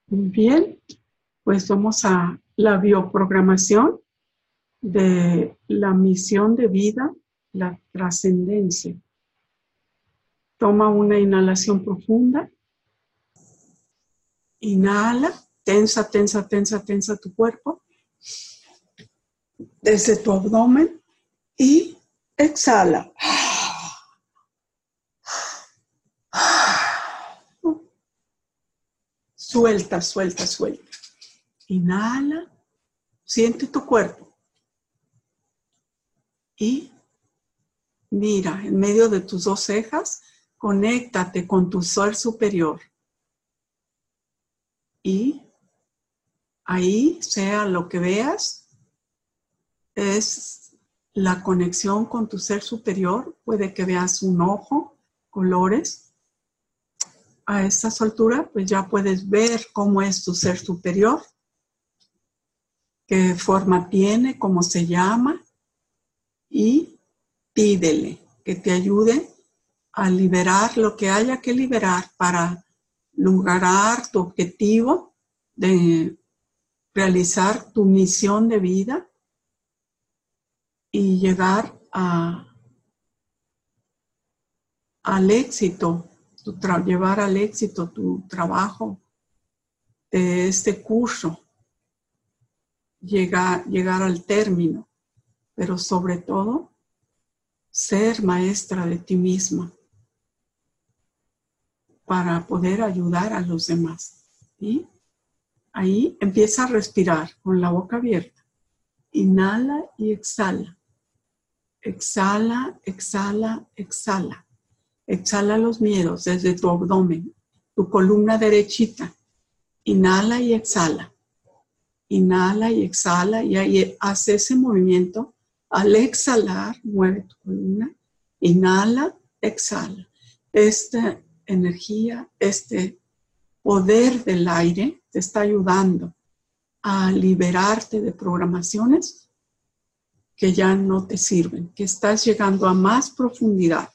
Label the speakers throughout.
Speaker 1: Muy bien, pues vamos a la bioprogramación de la misión de vida, la trascendencia. Toma una inhalación profunda. Inhala, tensa, tensa, tensa, tensa tu cuerpo desde tu abdomen y exhala. Suelta, suelta, suelta. Inhala, siente tu cuerpo y mira en medio de tus dos cejas, conéctate con tu ser superior. Y ahí, sea lo que veas, es la conexión con tu ser superior. Puede que veas un ojo, colores. A estas alturas, pues ya puedes ver cómo es tu ser superior, qué forma tiene, cómo se llama, y pídele que te ayude a liberar lo que haya que liberar para lograr tu objetivo de realizar tu misión de vida y llegar al éxito, llevar al éxito tu trabajo de este curso, llegar al término, pero sobre todo ser maestra de ti misma para poder ayudar a los demás. ¿Sí? Ahí empieza a respirar con la boca abierta. Inhala y exhala. Exhala, exhala, exhala. Exhala los miedos desde tu abdomen, tu columna derechita. Inhala y exhala. Inhala y exhala y ahí hace ese movimiento. Al exhalar, mueve tu columna. Inhala, exhala. Esta energía, este poder del aire te está ayudando a liberarte de programaciones que ya no te sirven, que estás llegando a más profundidad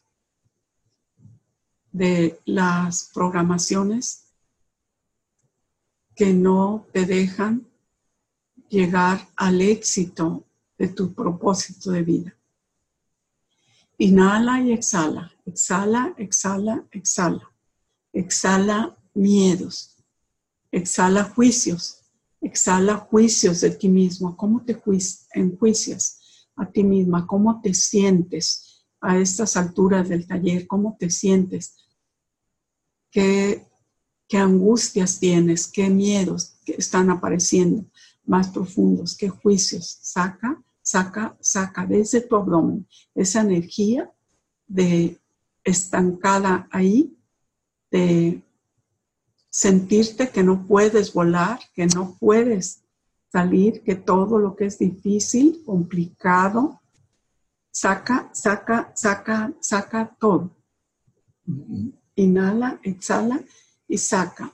Speaker 1: de las programaciones que no te dejan llegar al éxito de tu propósito de vida. Inhala y exhala, exhala, exhala, exhala. Exhala miedos, exhala juicios de ti mismo. ¿Cómo te enjuicias a ti misma? ¿Cómo te sientes a estas alturas del taller? ¿Cómo te sientes? ¿Qué angustias tienes? ¿Qué miedos que están apareciendo más profundos? ¿Qué juicios? Saca desde tu abdomen esa energía de estancada ahí, de sentirte que no puedes volar, que no puedes salir, que todo lo que es difícil, complicado, saca todo. Inhala, exhala y saca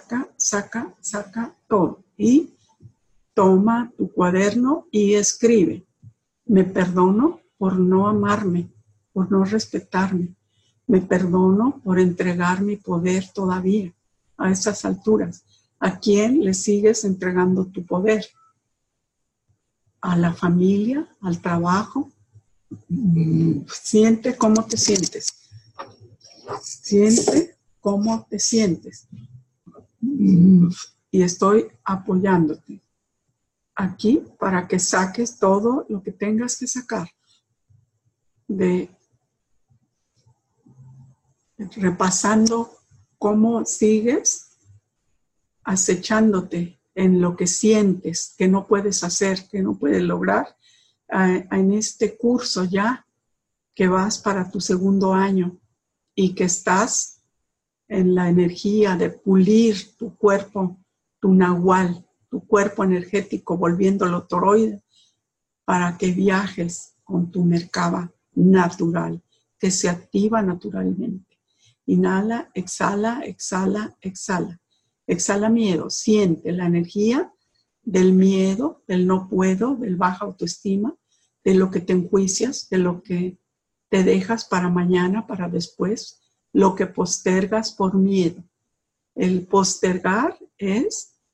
Speaker 1: todo. Y toma tu cuaderno y escribe: me perdono por no amarme, por no respetarme. Me perdono por entregar mi poder todavía a estas alturas. ¿A quién le sigues entregando tu poder? ¿A la familia? ¿Al trabajo? Siente cómo te sientes. Siente cómo te sientes. Y estoy apoyándote aquí para que saques todo lo que tengas que sacar. Repasando cómo sigues acechándote en lo que sientes que no puedes hacer, que no puedes lograr en este curso ya que vas para tu segundo año y que estás en la energía de pulir tu cuerpo, tu nahual, tu cuerpo energético, volviéndolo toroide para que viajes con tu Merkaba natural, que se activa naturalmente. Inhala, exhala, exhala, exhala. Exhala miedo, siente la energía del miedo, del no puedo, del baja autoestima, de lo que te enjuicias, de lo que te dejas para mañana, para después, lo que postergas por miedo. El postergar es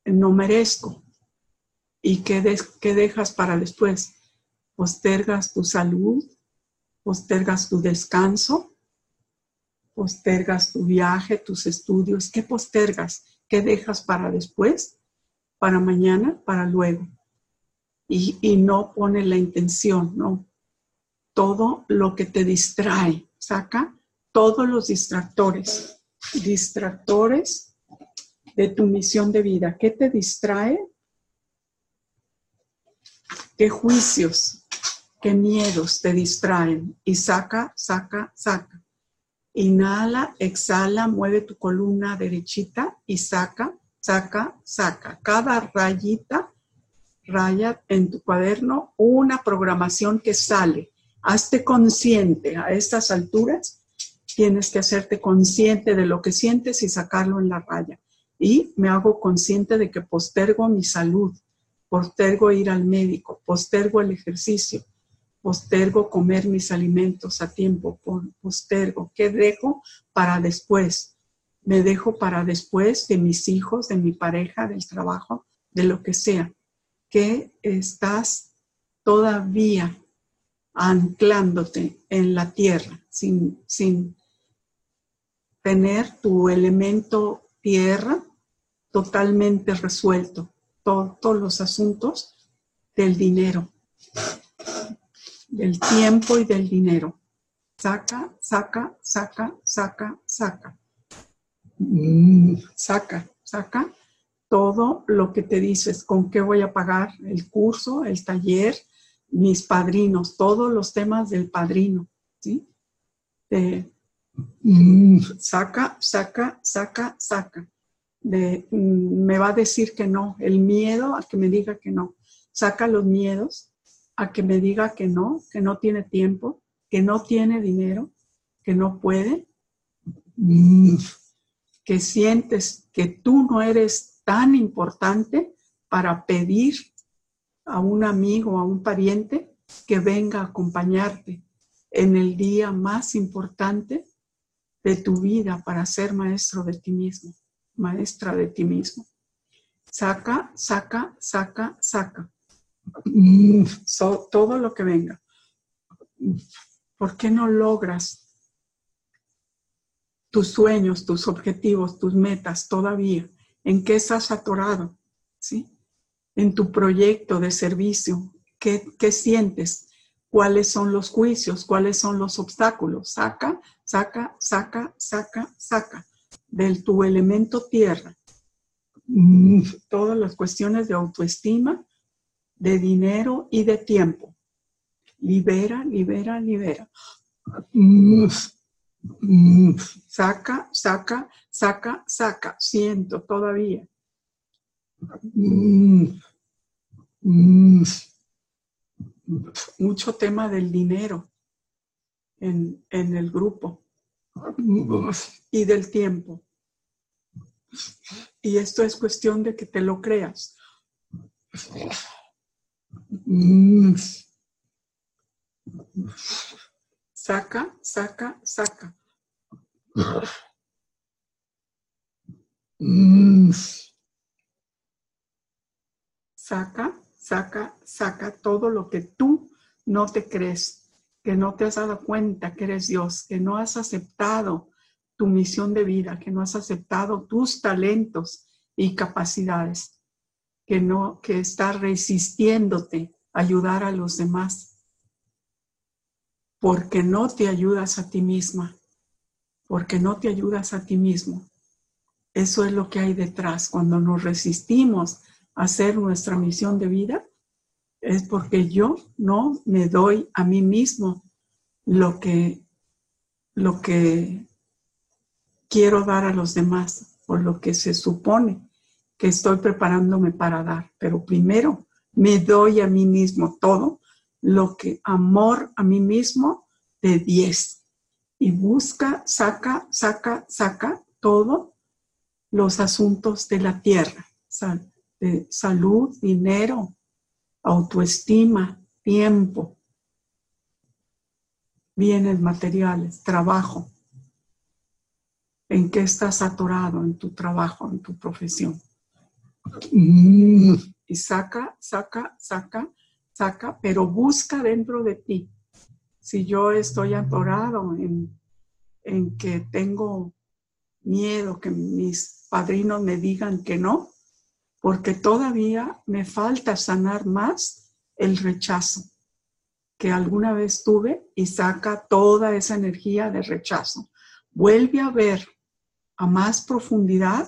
Speaker 1: no merezco. ¿Y qué dejas para después? Postergas tu salud, postergas tu descanso, postergas tu viaje, tus estudios. ¿Qué postergas? ¿Qué dejas para después? Para mañana, para luego. Y no pones la intención, ¿no? Todo lo que te distrae, saca todos los distractores de tu misión de vida. ¿Qué te distrae? ¿Qué juicios, qué miedos te distraen? Y saca, saca, saca. Inhala, exhala, mueve tu columna derechita y saca, saca, saca. Cada rayita, raya en tu cuaderno una programación que sale. Hazte consciente. A estas alturas tienes que hacerte consciente de lo que sientes y sacarlo en la raya. Y me hago consciente de que postergo mi salud, postergo ir al médico, postergo el ejercicio, postergo comer mis alimentos a tiempo, postergo. ¿Qué dejo para después? Me dejo para después de mis hijos, de mi pareja, del trabajo, de lo que sea. Que estás todavía anclándote en la tierra, sin tener tu elemento tierra totalmente resuelto. Todos los asuntos del dinero, del tiempo y del dinero. Saca, saca, saca, saca, saca. Saca, saca todo lo que te dices, con qué voy a pagar el curso, el taller, mis padrinos, todos los temas del padrino, ¿sí? Saca, saca, saca, saca. Me va a decir que no, el miedo a que me diga que no. Saca los miedos a que me diga que no tiene tiempo, que no tiene dinero, que no puede, que sientes que tú no eres tan importante para pedir a un amigo, a un pariente que venga a acompañarte en el día más importante de tu vida para ser maestro de ti mismo, maestra de ti mismo. Saca, saca, saca, saca. Todo lo que venga. ¿Por qué no logras tus sueños, tus objetivos, tus metas todavía? ¿En qué estás atorado? ¿Sí? En tu proyecto de servicio. ¿Qué sientes? ¿Cuáles son los juicios? ¿Cuáles son los obstáculos? Saca, saca, saca, saca, saca. De tu elemento tierra. Todas las cuestiones de autoestima, de dinero y de tiempo. Libera, libera, libera. Saca, saca, saca, saca. Siento todavía. Mucho tema del dinero en el grupo y del tiempo. Y esto es cuestión de que te lo creas. Saca, saca, saca. Saca, saca, saca todo lo que tú no te crees, que no te has dado cuenta que eres Dios, que no has aceptado tu misión de vida, que no has aceptado tus talentos y capacidades, que estás resistiéndote a ayudar a los demás, porque no te ayudas a ti misma, porque no te ayudas a ti mismo. Eso es lo que hay detrás. Cuando nos resistimos a hacer nuestra misión de vida, es porque yo no me doy a mí mismo lo que quiero dar a los demás, o lo que se supone que estoy preparándome para dar. Pero primero me doy a mí mismo todo lo que amor a mí mismo de 10. Y busca, saca, saca, saca todo los asuntos de la tierra, de salud, dinero, autoestima, tiempo, bienes materiales, trabajo. ¿En qué estás atorado en tu trabajo, en tu profesión? Y saca, saca, saca, saca, pero busca dentro de ti. Si yo estoy atorado en que tengo miedo, que mis padrinos me digan que no, porque todavía me falta sanar más el rechazo que alguna vez tuve, y saca toda esa energía de rechazo. Vuelve a ver a más profundidad,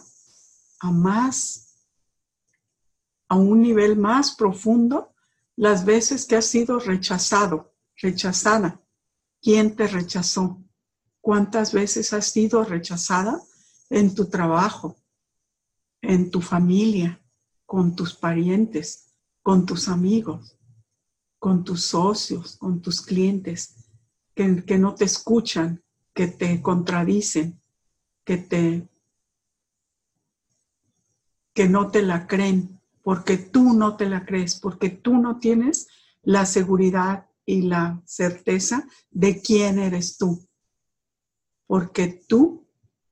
Speaker 1: a un nivel más profundo, las veces que has sido rechazado, rechazada. ¿Quién te rechazó? ¿Cuántas veces has sido rechazada en tu trabajo, en tu familia, con tus parientes, con tus amigos, con tus socios, con tus clientes, que no te escuchan, que te contradicen, que no te la creen, porque tú no te la crees, porque tú no tienes la seguridad y la certeza de quién eres tú, porque tú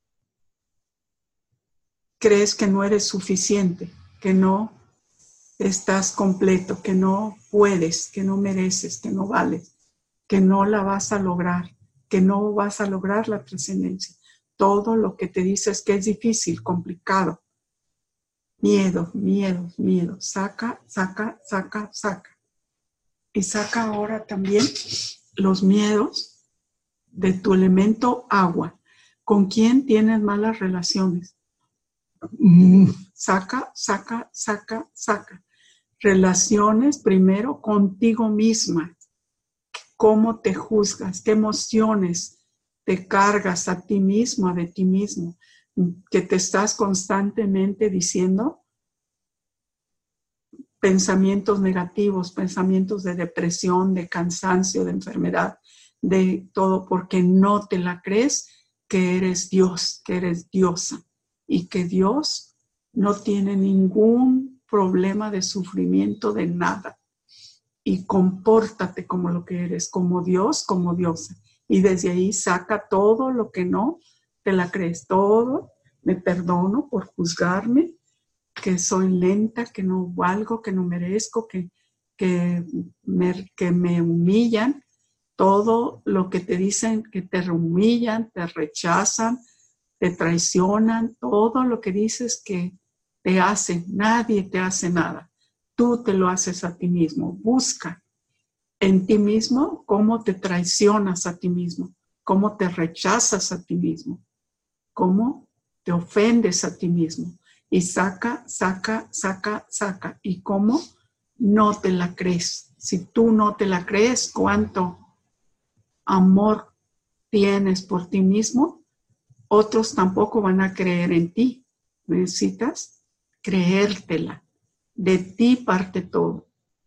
Speaker 1: crees que no eres suficiente, que no estás completo, que no puedes, que no mereces, que no vales, que no la vas a lograr, que no vas a lograr la trascendencia. Todo lo que te dice es que es difícil, complicado. Miedo, miedo, miedo. Saca, saca, saca, saca. Y saca ahora también los miedos de tu elemento agua. ¿Con quién tienes malas relaciones? Saca, saca, saca, saca. Relaciones primero contigo misma. ¿Cómo te juzgas? ¿Qué emociones te cargas a ti mismo, de ti mismo? Que te estás constantemente diciendo pensamientos negativos, pensamientos de depresión, de cansancio, de enfermedad, de todo, porque no te la crees que eres Dios, que eres diosa, y que Dios no tiene ningún problema de sufrimiento de nada. Y compórtate como lo que eres, como Dios, como diosa. Y desde ahí saca todo lo que no te la crees, todo. Me perdono por juzgarme, que soy lenta, que no valgo, que no merezco, que me humillan. Todo lo que te dicen, que te humillan, te rechazan, te traicionan, todo lo que dices que te hacen, nadie te hace nada. Tú te lo haces a ti mismo. Busca en ti mismo cómo te traicionas a ti mismo, cómo te rechazas a ti mismo, cómo te ofendes a ti mismo. Y saca, saca, saca, saca. Y cómo no te la crees. Si tú no te la crees, cuánto amor tienes por ti mismo, otros tampoco van a creer en ti. Necesitas creértela. De ti parte todo.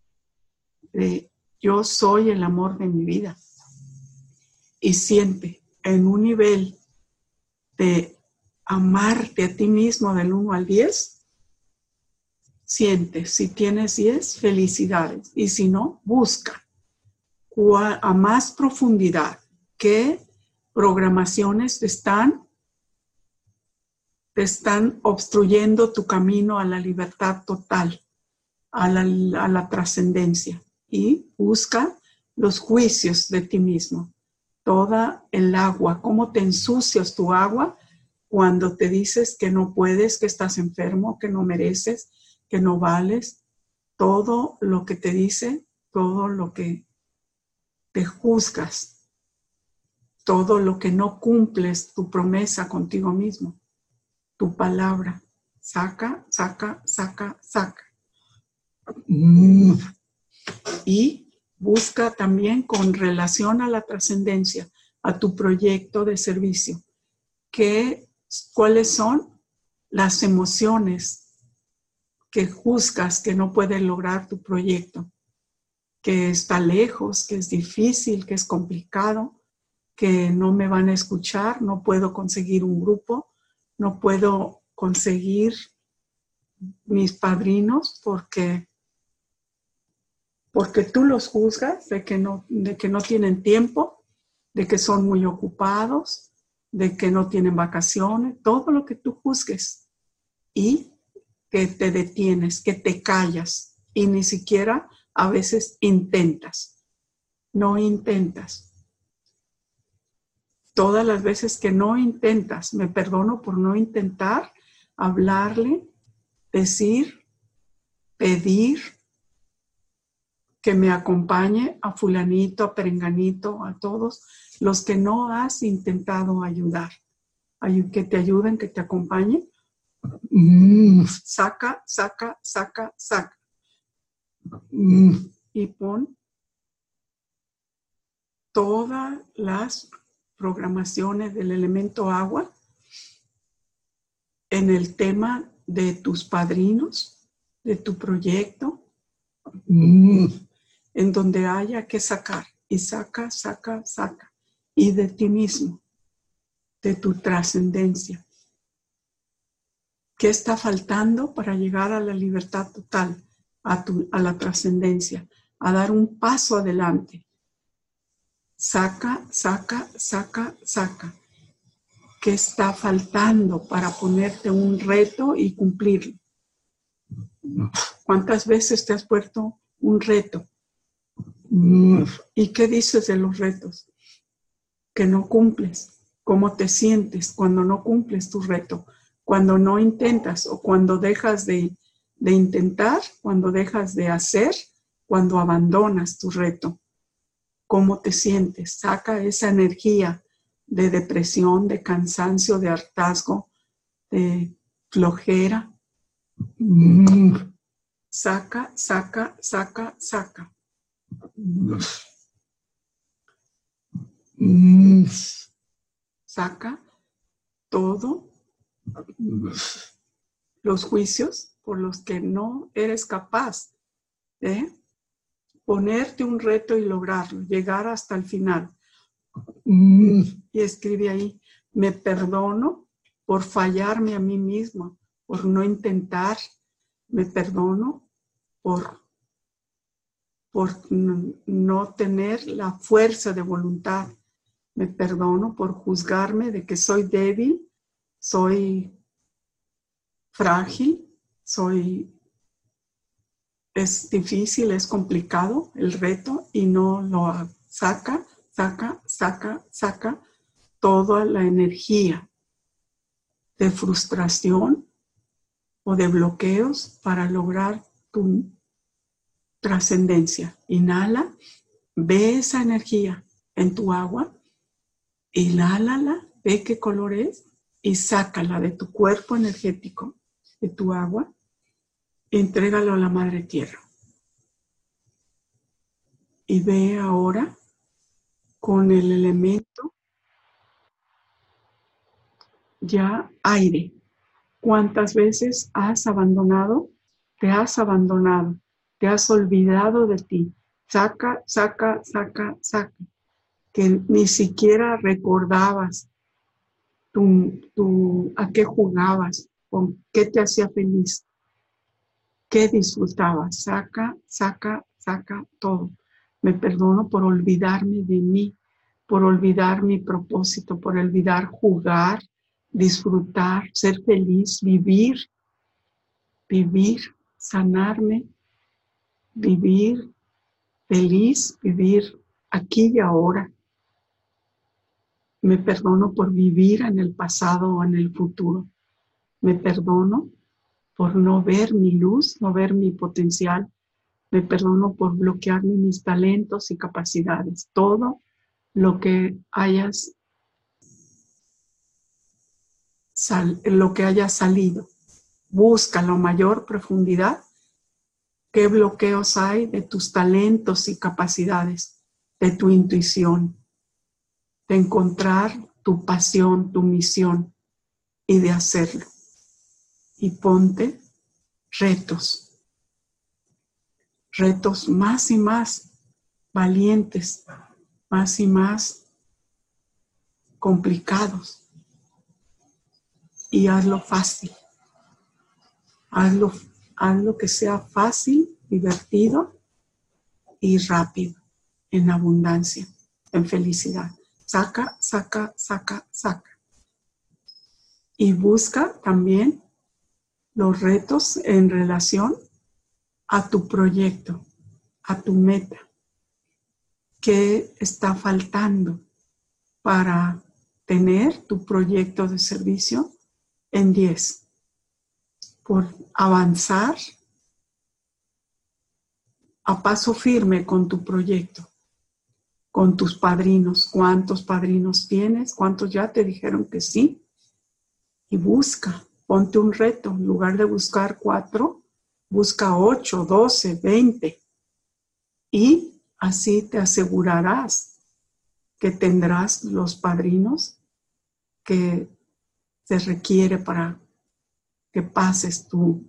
Speaker 1: Yo soy el amor de mi vida. Y siente en un nivel de amarte a ti mismo del 1 al 10, siente, si tienes 10, felicidades. Y si no, busca a más profundidad qué programaciones te están obstruyendo tu camino a la libertad total, a la trascendencia. Y busca los juicios de ti mismo. Toda el agua, cómo te ensucias tu agua cuando te dices que no puedes, que estás enfermo, que no mereces, que no vales. Todo lo que te dice, todo lo que te juzgas, todo lo que no cumples tu promesa contigo mismo, tu palabra. Saca, saca, saca, saca. Y busca también con relación a la trascendencia, a tu proyecto de servicio, cuáles son las emociones que juzgas que no puedes lograr tu proyecto, que está lejos, que es difícil, que es complicado, que no me van a escuchar, no puedo conseguir un grupo, no puedo conseguir mis padrinos porque tú los juzgas de que no tienen tiempo, de que son muy ocupados, de que no tienen vacaciones, todo lo que tú juzgues. Y que te detienes, que te callas y ni siquiera a veces intentas. No intentas. Todas las veces que no intentas, me perdono por no intentar hablarle, decir, pedir que me acompañe a fulanito, a perenganito, a todos los que no has intentado ayudar. Que te ayuden, que te acompañen. Saca, saca, saca, saca. Y pon todas las programaciones del elemento agua en el tema de tus padrinos, de tu proyecto, en donde haya que sacar. Y saca, saca, saca. Y de ti mismo, de tu trascendencia. ¿Qué está faltando para llegar a la libertad total, a la trascendencia, a dar un paso adelante? Saca, saca, saca, saca. ¿Qué está faltando para ponerte un reto y cumplirlo? ¿Cuántas veces te has puesto un reto? ¿Y qué dices de los retos? Que no cumples. ¿Cómo te sientes cuando no cumples tu reto? Cuando no intentas o cuando dejas de intentar, cuando dejas de hacer, cuando abandonas tu reto. ¿Cómo te sientes? Saca esa energía de depresión, de cansancio, de hartazgo, de flojera. Saca, saca, saca, saca. Saca todo los juicios por los que no eres capaz de ponerte un reto y lograrlo, llegar hasta el final. Y escribe ahí, me perdono por fallarme a mí mismo, por no intentar, me perdono por no tener la fuerza de voluntad, me perdono por juzgarme de que soy débil, soy frágil, es difícil, es complicado el reto y no lo hago. Saca, saca, saca, saca toda la energía de frustración o de bloqueos para lograr tu trascendencia. Inhala, ve esa energía en tu agua, inhálala, ve qué color es y sácala de tu cuerpo energético, de tu agua, y entrégalo a la Madre Tierra. Y ve ahora con el elemento ya aire. ¿Cuántas veces has abandonado? Te has abandonado, te has olvidado de ti. Saca, saca, saca, saca. Que ni siquiera recordabas a qué jugabas, con qué te hacía feliz, qué disfrutabas. Saca, saca, saca todo. Me perdono por olvidarme de mí, por olvidar mi propósito, por olvidar jugar, disfrutar, ser feliz, vivir, sanarme, vivir feliz, vivir aquí y ahora. Me perdono por vivir en el pasado o en el futuro. Me perdono por no ver mi luz, no ver mi potencial. Me perdono por bloquearme mis talentos y capacidades. Todo lo que haya salido. Busca la mayor profundidad. ¿Qué bloqueos hay de tus talentos y capacidades, de tu intuición, de encontrar tu pasión, tu misión y de hacerlo? Y ponte retos más y más valientes, más y más complicados. Y hazlo fácil. Hazlo que sea fácil, divertido y rápido, en abundancia, en felicidad. Saca, saca, saca, saca. Y busca también los retos en relación a tu proyecto, a tu meta. ¿Qué está faltando para tener tu proyecto de servicio en 10? Por avanzar a paso firme con tu proyecto, con tus padrinos. ¿Cuántos padrinos tienes? ¿Cuántos ya te dijeron que sí? Y busca, ponte un reto. En lugar de buscar 4, busca 8, 12, 20. Y así te asegurarás que tendrás los padrinos que se requiere para que pases tú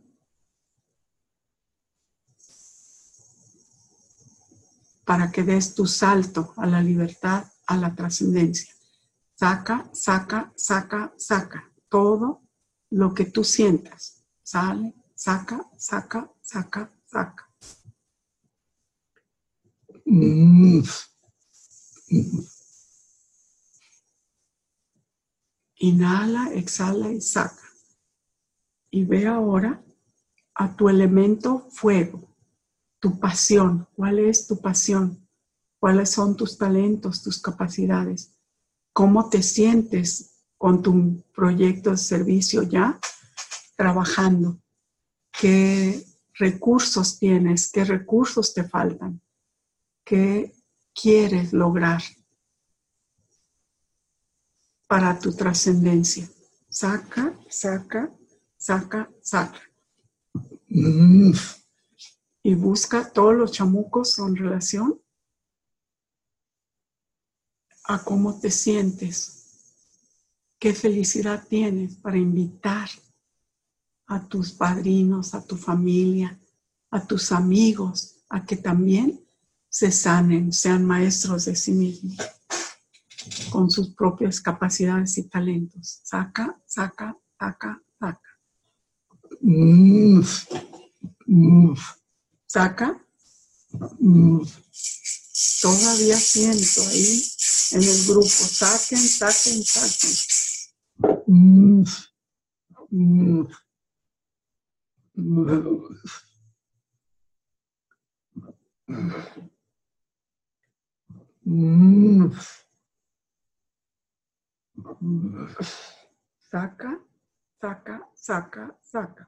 Speaker 1: para que des tu salto a la libertad, a la trascendencia. Saca, saca, saca, saca todo lo que tú sientas. Sale, saca, saca, saca, saca. Inhala, exhala y saca. Y ve ahora a tu elemento fuego, tu pasión. ¿Cuál es tu pasión? ¿Cuáles son tus talentos, tus capacidades? ¿Cómo te sientes con tu proyecto de servicio ya trabajando? ¿Qué recursos tienes? ¿Qué recursos te faltan? ¿Qué quieres lograr para tu trascendencia? Saca, saca, saca, saca. Y busca todos los chamucos en relación a cómo te sientes, qué felicidad tienes para invitar a tus padrinos, a tu familia, a tus amigos, a que también se sanen, sean maestros de sí mismos, con sus propias capacidades y talentos. Saca, saca, saca, saca. Saca. Todavía siento ahí en el grupo. Saquen, saquen, saquen. Saca, saca, saca, saca.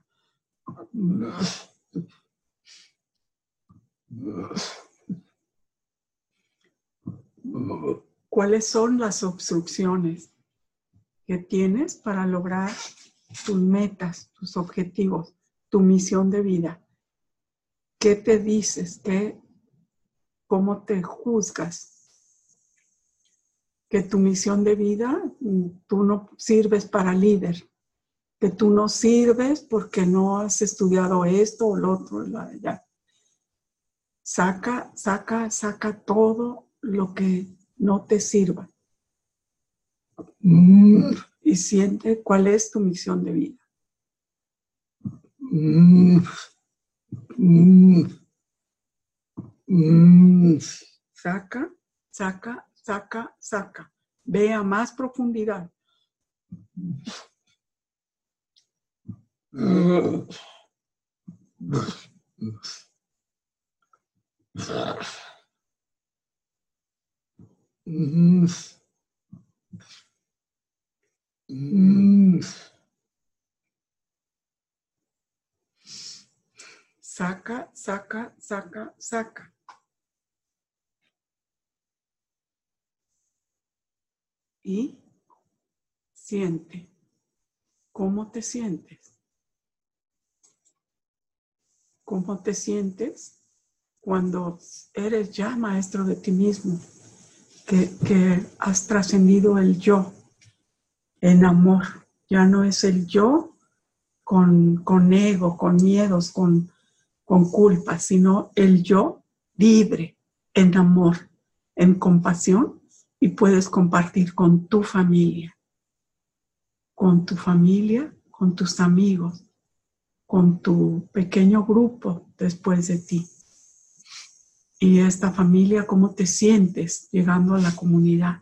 Speaker 1: ¿Cuáles son las obstrucciones que tienes para lograr tus metas, tus objetivos, tu misión de vida? ¿Qué te dices? ¿Cómo te juzgas? Que tu misión de vida, tú no sirves para líder, que tú no sirves porque no has estudiado esto o lo otro, ya. Saca, saca, saca todo lo que no te sirva. Y siente cuál es tu misión de vida. Saca, saca, saca, saca. Ve a más profundidad. Saca, saca, saca, saca. Y siente. ¿Cómo te sientes? ¿Cómo te sientes cuando eres ya maestro de ti mismo? Que has trascendido el yo en amor. Ya no es el yo con ego, con miedos, con culpa, sino el yo libre, en amor, en compasión, y puedes compartir con tu familia, con tus amigos, con tu pequeño grupo después de ti. Y esta familia, ¿cómo te sientes llegando a la comunidad?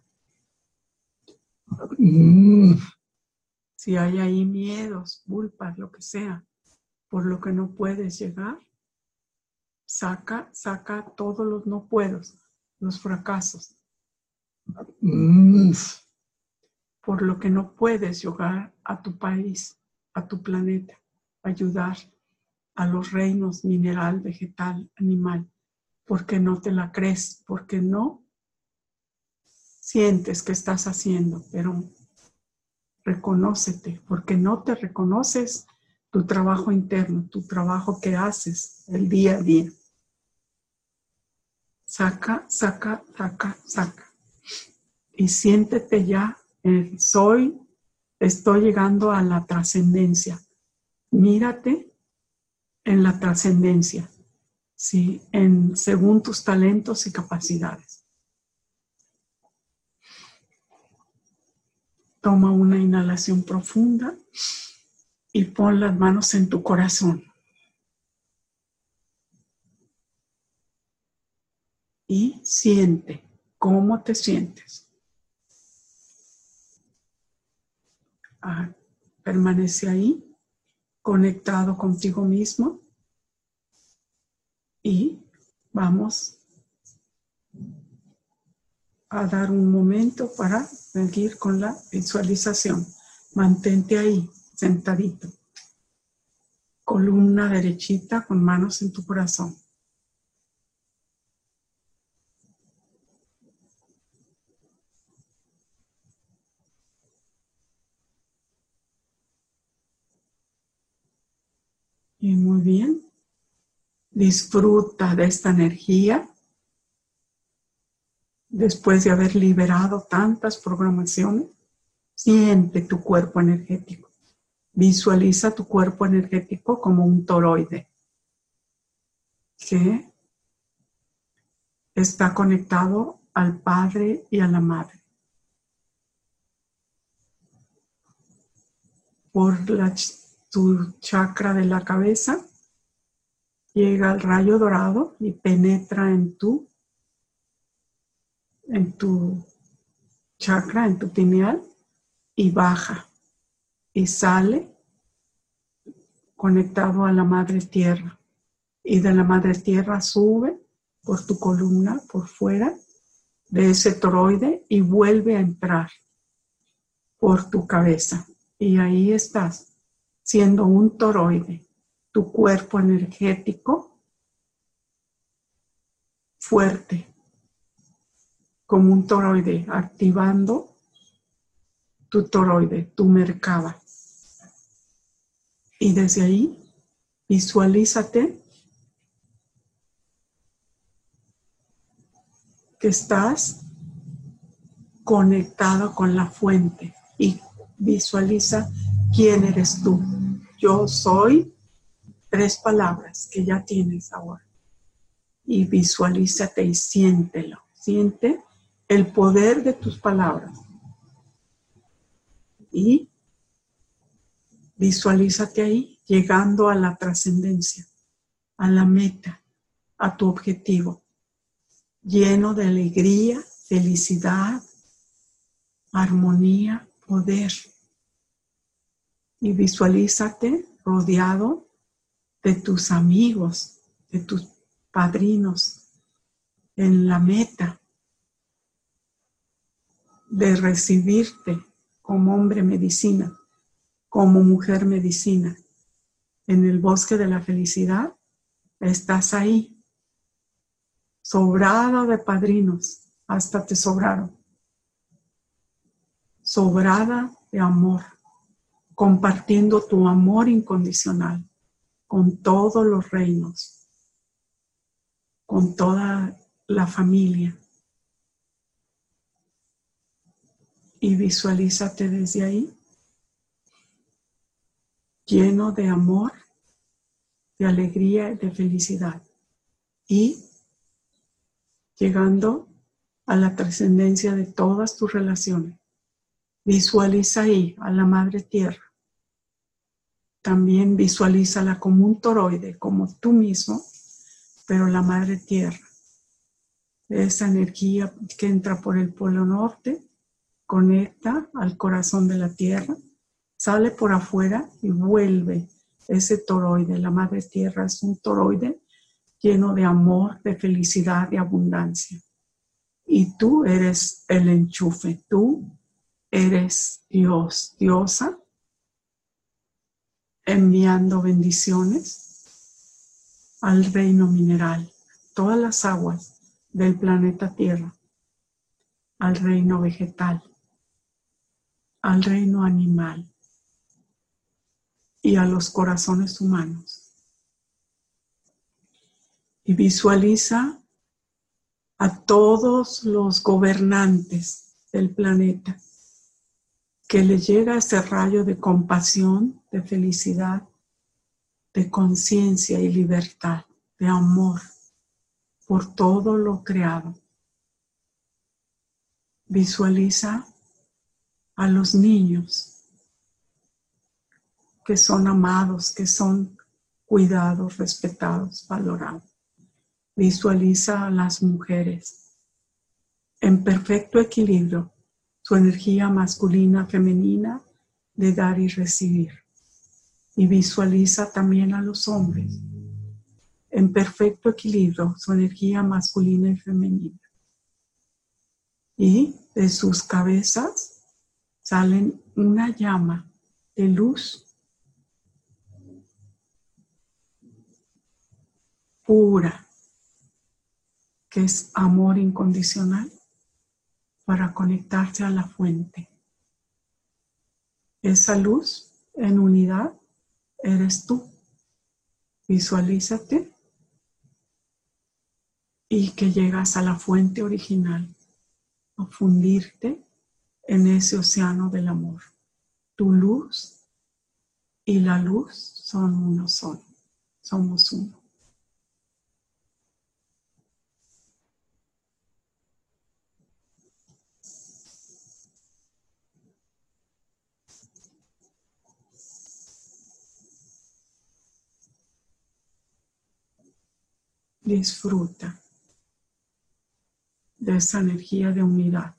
Speaker 1: Si hay ahí miedos, culpas, lo que sea, por lo que no puedes llegar. Saca todos los no puedos, los fracasos. Por lo que no puedes llegar a tu país, a tu planeta, ayudar a los reinos mineral, vegetal, animal, porque no te la crees, porque no sientes que estás haciendo, pero reconócete, porque no te reconoces tu trabajo interno, tu trabajo que haces el día a día. Saca. Y siéntete ya, estoy llegando a la trascendencia. Mírate en la trascendencia, ¿sí? Según tus talentos y capacidades. Toma una inhalación profunda y pon las manos en tu corazón. Y siente cómo te sientes. Permanece ahí, conectado contigo mismo. Y vamos a dar un momento para seguir con la visualización. Mantente ahí, sentadito. Columna derechita con manos en tu corazón. Y muy bien. Disfruta de esta energía. Después de haber liberado tantas programaciones, siente tu cuerpo energético. Visualiza tu cuerpo energético como un toroide que está conectado al Padre y a la Madre. Por tu chakra de la cabeza llega el rayo dorado y penetra en tu chakra, en tu pineal, y baja y sale conectado a la Madre Tierra. Y de la Madre Tierra sube por tu columna, por fuera de ese toroide, y vuelve a entrar por tu cabeza. Y ahí estás, siendo un toroide, tu cuerpo energético fuerte, como un toroide, activando tu toroide, tu Merkaba. Y desde ahí, visualízate que estás conectado con la fuente y visualiza quién eres tú. Yo soy, 3 palabras que ya tienes ahora. Y visualízate y siéntelo. Siente el poder de tus palabras. Y visualízate ahí, llegando a la trascendencia, a la meta, a tu objetivo, lleno de alegría, felicidad, armonía, poder. Y visualízate rodeado de tus amigos, de tus padrinos, en la meta de recibirte como hombre medicina, como mujer medicina. En el bosque de la felicidad estás ahí, sobrada de padrinos, hasta te sobraron. Sobrada de amor, compartiendo tu amor incondicional con todos los reinos, con toda la familia. Y visualízate desde ahí, lleno de amor, de alegría y de felicidad. Y llegando a la trascendencia de todas tus relaciones. Visualiza ahí a la Madre Tierra. También visualízala como un toroide, como tú mismo, pero la Madre Tierra. Esa energía que entra por el polo norte, conecta al corazón de la Tierra, sale por afuera y vuelve ese toroide. La Madre Tierra es un toroide lleno de amor, de felicidad, de abundancia. Y tú eres el enchufe, tú eres Dios, diosa, enviando bendiciones al reino mineral, todas las aguas del planeta Tierra, al reino vegetal, al reino animal y a los corazones humanos. Y visualiza a todos los gobernantes del planeta que le llega ese rayo de compasión, de felicidad, de conciencia y libertad, de amor por todo lo creado. Visualiza a los niños que son amados, que son cuidados, respetados, valorados. Visualiza a las mujeres en perfecto equilibrio, su energía masculina, femenina, de dar y recibir. Y visualiza también a los hombres en perfecto equilibrio, su energía masculina y femenina. Y de sus cabezas salen una llama de luz pura, que es amor incondicional, para conectarse a la fuente. Esa luz en unidad eres tú. Visualízate y que llegas a la fuente original, a fundirte en ese océano del amor. Tu luz y la luz son uno solo, somos uno. Disfruta de esa energía de unidad.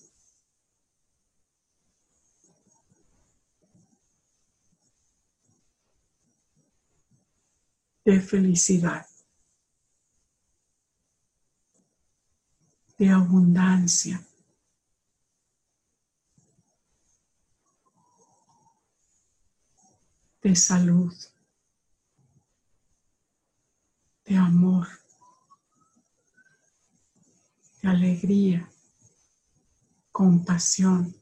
Speaker 1: De felicidad, de abundancia, de salud, de amor, de alegría, compasión.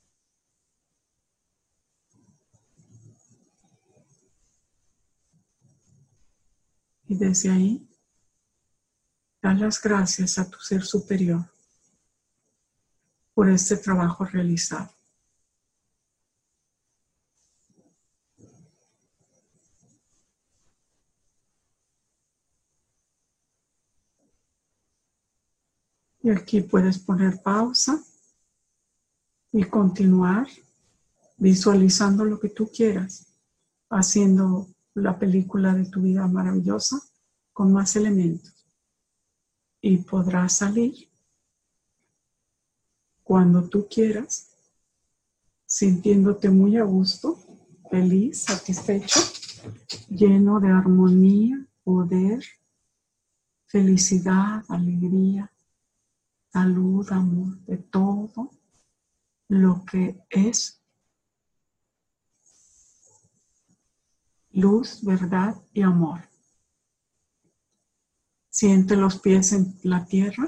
Speaker 1: Y desde ahí, da las gracias a tu ser superior por este trabajo realizado. Y aquí puedes poner pausa y continuar visualizando lo que tú quieras, haciendo la película de tu vida maravillosa con más elementos. Y podrás salir cuando tú quieras, sintiéndote muy a gusto, feliz, satisfecho, lleno de armonía, poder, felicidad, alegría, salud, amor, de todo lo que es luz, verdad y amor. Siente los pies en la tierra.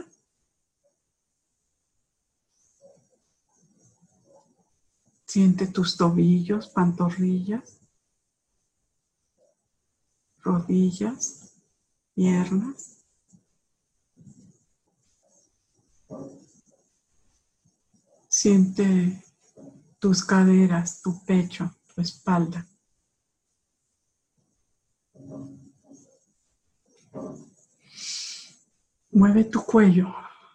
Speaker 1: Siente tus tobillos, pantorrillas, rodillas, piernas. Siente tus caderas, tu pecho, tu espalda. Mueve tu cuello.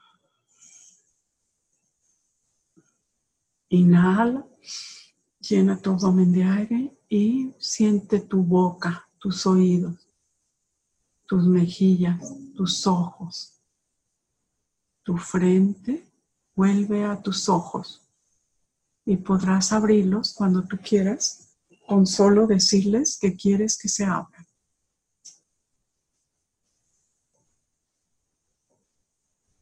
Speaker 1: Inhala, llena tu abdomen de aire y siente tu boca, tus oídos, tus mejillas, tus ojos, tu frente. Vuelve a tus ojos y podrás abrirlos cuando tú quieras con solo decirles que quieres que se abra.